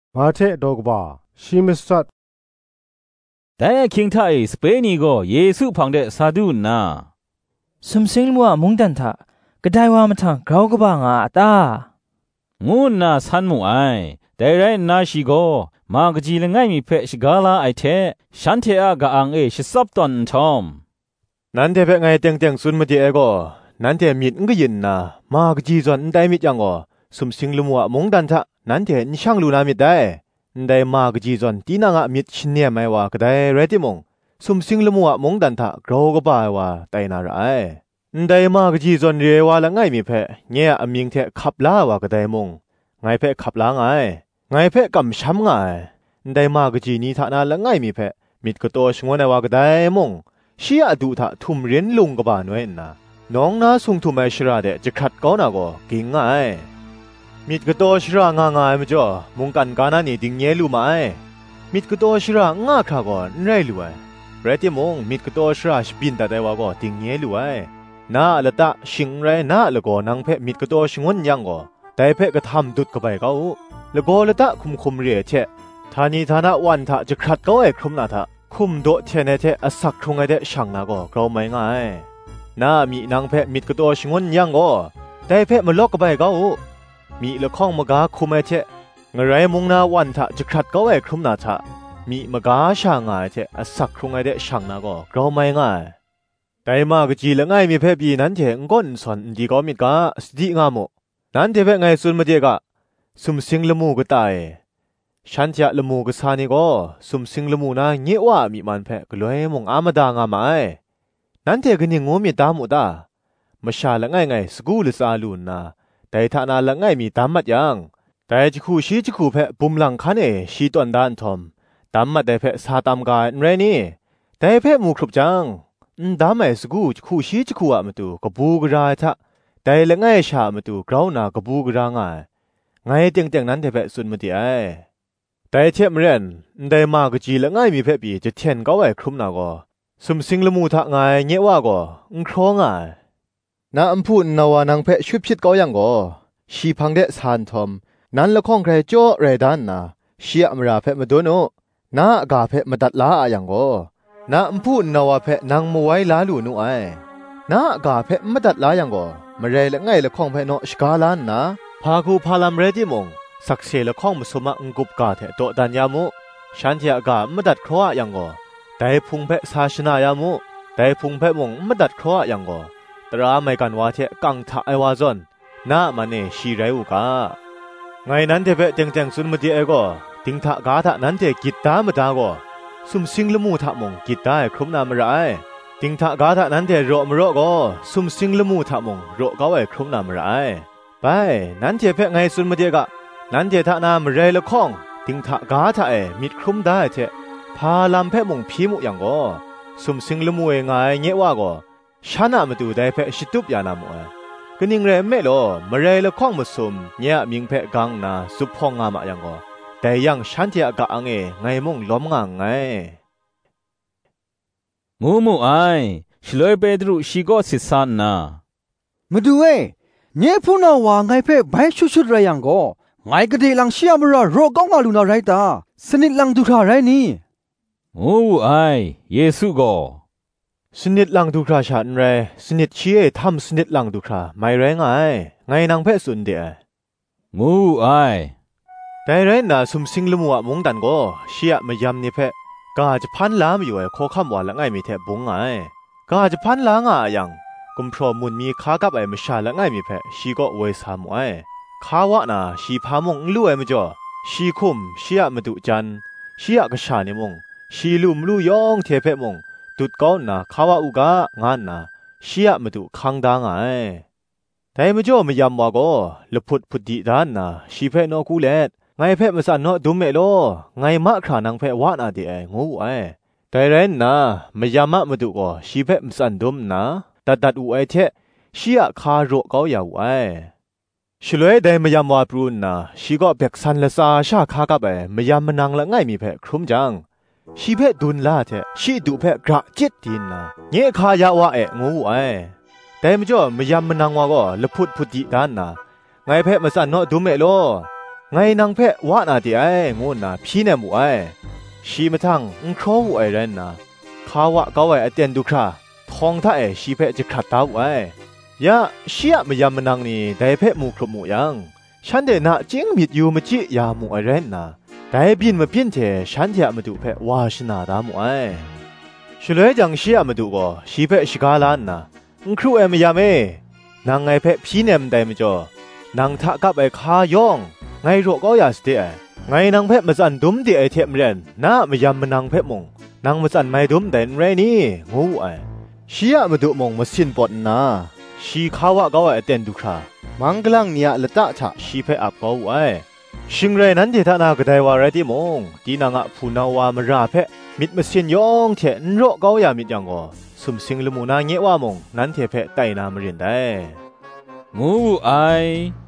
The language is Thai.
มาเทดอกบาชิมิสัตแต่คิงท่าสเปนีก็เยซูพังเดซาดูนาสมสิงมัวมุงดันทะก็ได้ว่ามาทางเราก็บ้างตางูน่าสันมุไอแต่ไรนาชิโกมากจีละง่ายมีเพชกาลาไอเทฉันเทอะกะอังชิซับตอนทอมนั้นเทเพไงเตียงสุนมาเจเอโกนั้นเทมิดงก็ยินนามากจีจวนได้มิดยังก็สมสิงลมัวมุงดันทะนั้นเทนช่างลูนามิดได้ได้มากจีจวนตีนางมิดชินเนียไม่ว่าก็ได้เรติมงสมสิงลมัวมุงดันทะเราก็บ่ายว่าไตนาไรได้มากจีจวนเรียว่าละง่ายมีเพเนี่ยอมิงเทขับลาว่าก็ได้มงไงเพขับลาไงเพกำช้ำไงได้มากจีนี้ท่านาละง่ายมีเพมิดก็โตชงวนว่าก็ได้มงชียดูท่าทุ่มเรียนลุงก็บ่าน้อยนะน้องน่าสุงทุ่มไอชราเดจะขัดก้อนก็กิ่งไงมิดก็โตชรางง่ายมั้ยจ่อมุงกันกานานี่ดิ่งเยลูมามิดก็โตชราง่าข้าก็ไรลูไอเรติมงมิดก็โตชราสปินแต่ได้ว่าก็ดิ่งเยลูไอน่าละตะชิงไรน่าละก็นางเพมิดก็โตชงวนยังก็แต่เพก็ทำดุดก็ไปเขาละก็ละตะคุมเรียเชทานีทานะวันทะจะขัดก็ไอ้ครุมนาทะคุมโดเทเนเทอสักครุงไอเดช่างนาก็เราไม่ง่ายน่ามีนางเพมิดก็โตชงวนยังก็แต่เพมันลอกก็ไปเขามีละข้องมกาคุมไอเทงไรมุงนาวันทะจะขัดก็ไอ้ครุมนาทะมีมกาช่างไอเทอสักครุงไอเดช่างนาก็เราไม่ง่ายแต่มากจีละง่ายมีเพบีนั้นเถงก้นสอนดีก็มีกาสติงามุนั้นเถเพไงสุนมาเจกะสุมสิงละมูก็ตายฉันจะละมูก็สานี่ก็สุมสิงละมูนาเงี้ยว่ามีมันเพก็เลยมงอามาดางามานั้นเถก็นี่งูมีตามุตามาชาละง่ายไงสกูลสาลูนนาแต่ท่านาละง่ายมีตามมัดยังแต่จะคู่ชีจะคู่เพปุ่มหลังคันชีตอนด้านทอมตามมัดแต่เพซาตามกายไรนี่แต่เพมูครบจังดามไอ้สกูจะคู่ชีจะคู่อะมาตูก็บูกรายทะแต่ละง่ายชามาตูกราวนาก็บูกรางไงเตียงนั้นแต่เพสุนมาดีแต่เทียมเรียนได้มากจีละง่ายมีเพปีจะเทียนก็ไว้ครุมนาก็สมสิงละมูทะไงเงี้ยว่าก็ครองน้าอัมพูนนาวานางเพชุบชิดก็ยังก็ชีพังเดสานทอมนั้นละข้องใครจ่อเรดันนาเชียมราเพมาโดโนน้ากาเพมาดัดลาอย่างก็น้าอัมพูนนาวาเพนางมวยลาลูนูน้ากาเพมาดัดลาอย่างก็มาเรละง่ายละข้องเพโนสกาลานนะพาคูพาลามเรดิมงสักเซละข้องมุสมะงกุบกาเถโตดันยามุฉันเทียกามาดัดครัวอย่างก็แต่พุงเพศาชนายามุแต่พุงเพมงมาดัดครัวอย่างก็ตราไม่กันว่าเทกังทะไอวาซอนน้ามันชีไรอุกาไงนั้นเทเปเต็งสุนมาดีเอก็ติงทะกาทะนั้นเทกิตตามตาก็สุมสิงละมูทะมงกิตตาครุมนามไรติงทะกาทะนั้นเทโรมโรก็สุมสิงละมูทะมงโรก็ไอครุมนามไรไปนั้นเทเปไงสุนมาดีกะนั้นเททะนามไรละข้องติงทะกาทะมิดครุมได้เทพาลำเพมงพีมุอย่างก็สุมสิงละมูไงเงี้ยว่าก็ฉันมาดูได้เพชิตุบยานามัวก็นิ่งเร่ไม่หรอมาเร่ละข้องมาสมเนี่ยมิงเพกังนาสุพองงามายังก็แต่ยังฉันที่อากาศไงไงมงล้มงางไงงูมูไอชลอยเปดรุชิโกสิสานนามาดูเนี่ยพูน่าว่าไงเพใบชุดไรยังก็ไงก็ได้ลังเชียมรอโรก้องอาลูนาไรตาสนิทลังดูท่าไรนี่งูไอเยซูก็สนิทลังดูคราฉันเรสนิทเชี่ยทำสนิทลังดูคราไม่แรงไงนางเพศสุนเดียงูไอแต่เรนน่ะสุมสิงละมัวมงดันก็เชี่ยไม่ยำนี่เพกาจะพันล้ามอยู่ข้อคำว่าละไงมีแทบบงกาจะพันล้างยังกุมพรมุนมีขากับไอไม่ชาละไงมีเพชีก็เวสามขาวะน่ะชีพามงลู่ไม่จ่อชีคุมเชี่ยมาดุจันเชี่ยกระชานิมงชีลุมลู่ยองเทเพมงตุดก้าวน่ะขาวอุกางานน่ะเชี่ยมาดูคังดังแต่ไม่จ่อไม่ยำว่าก็ละพุดพุดดีด้านน่ะชีเพนอกูเล็ดไงเพมาสั่นเนาะดูเมโลไงมะขานังเพวานาดีงูแต่เรนน่ะไม่ยำมาดูก็ชีเพมาสั่นดุมนะตัดอุเทเชี่ยคาโรก้าวยาวฉลวยได้ไม่ยำว่าปรุนน่ะชีก็เบกสันละซาชาคากับไม่ยำมันนังละไงมีเพครุมจังชีเพดุนลาเทชีดูเพกระจิตดินนะเงี้ยขายาวะงูแต่ไม่จ่อไม่ยำมันนางว่าก็ละพุดพุดดีด้านนะไงเพมาสั่นเนาะดูเมโลไงนางเพะวะนาติไองูนาพี่แนมูไอชีมาทังครอวูไอเรนนาข้าวะก็ไว้เตียนดูคราทองท่าเอชีเพะจะขัดตาไว้ยะเชียมยามนังนี่ได้เพะมูครบมูยังฉันเดน่ะจิงมิดอยู่มจิยามูไอเรนนาได้บินมาพินเทฉันเทมาดูเพะวาชนาดามูไอฉลยจังเชียมาดูก็ชีเพะชิกาลานนาครูเอมยามเอนางไงเพะพี่เนมได้มจ่อนางทะกับไอคายองไงโรก็ยาสเตะไงนางเพะมาจันดุมดีไอเทมเรนน่ามยามมันางเพะมงนางมาจันไม่ดุมแต่เรนี่งูไอเชียมาดูมงมาสินปอดนาชีข้าวะก็ไอเต็นดูครามังกลังเนี่ยละตะฉะชีเพะอับก็ไอชิงเรนั้นที่ท่านากระไดวาไรที่มงที่นางผู้นาวามราเพะมิดมาสินยองเทนโรก็ยามิดยังก็สุมสิงลมูนาเงว่ามงนั้นเทเพะไตนามเรียนได้งูไอ